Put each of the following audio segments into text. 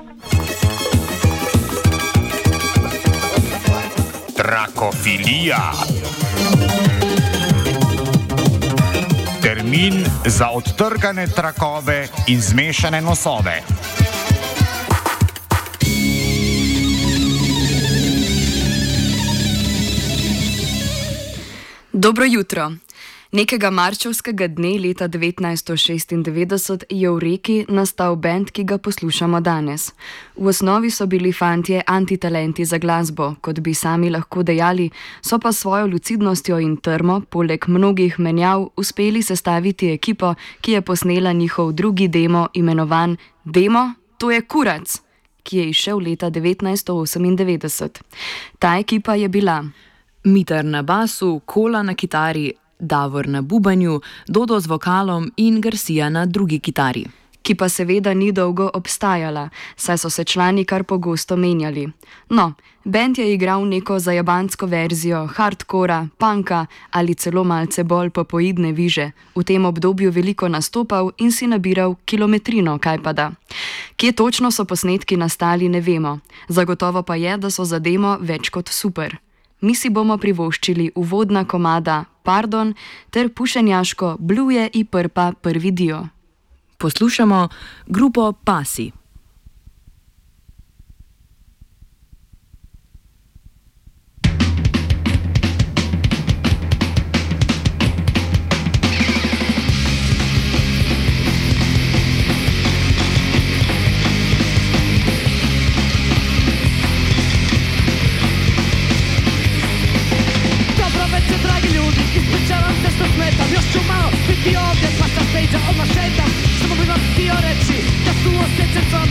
Trakofilija. Termin za odtrgane trakove in zmešane nosove. Dobro jutro. Nekega marčevskega dne leta 1996 je v Reki nastal bend, ki ga poslušamo danes. V osnovi so bili fantje antitalenti za glasbo, kot bi sami lahko dejali, so pa svojo lucidnostjo in trmo, poleg mnogih menjav, uspeli sestaviti ekipo, ki je posnela njihov drugi demo, imenovan Demo, to je kurac, ki je izšel leta 1998. Ta ekipa je bila Mitar na basu, Kola na kitari, Davor na bubanju, Dodo z vokalom in Garcia na drugi kitari. Ki pa seveda ni dolgo obstajala, saj so se člani kar pogosto menjali. No, bend je igral neko zajabansko verzijo hardcora, punka ali celo malce bolj popoidne viže, v tem obdobju veliko nastopal in si nabiral kilometrino, kajpada. Kje točno so posnetki nastali, ne vemo, zagotovo pa je, da so za demo več kot super. Mi si bomo privoščili uvodna komada Pardon ter pušenjaško Bluje i prpa prvi dio. Poslušamo grupo Pasi. Odmah šetam, samo bi vam htio reći da su osjećaj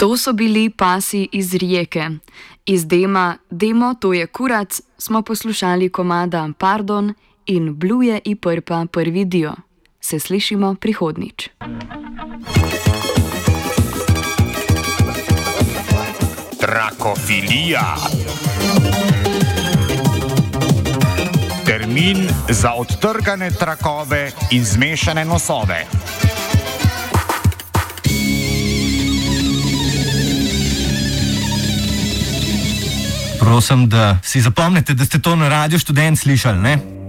To so bili Pasi iz Rijeke. Iz Demo, to je kurac, smo poslušali komada Pardon in Bluje i prpa prvi dio. Se slišimo prihodnič. Trakofilija. Termin za odtrgane trakove in zmešane nosove. Prosim, da si zapomnite, da ste to na Radio Študent slišali, ne?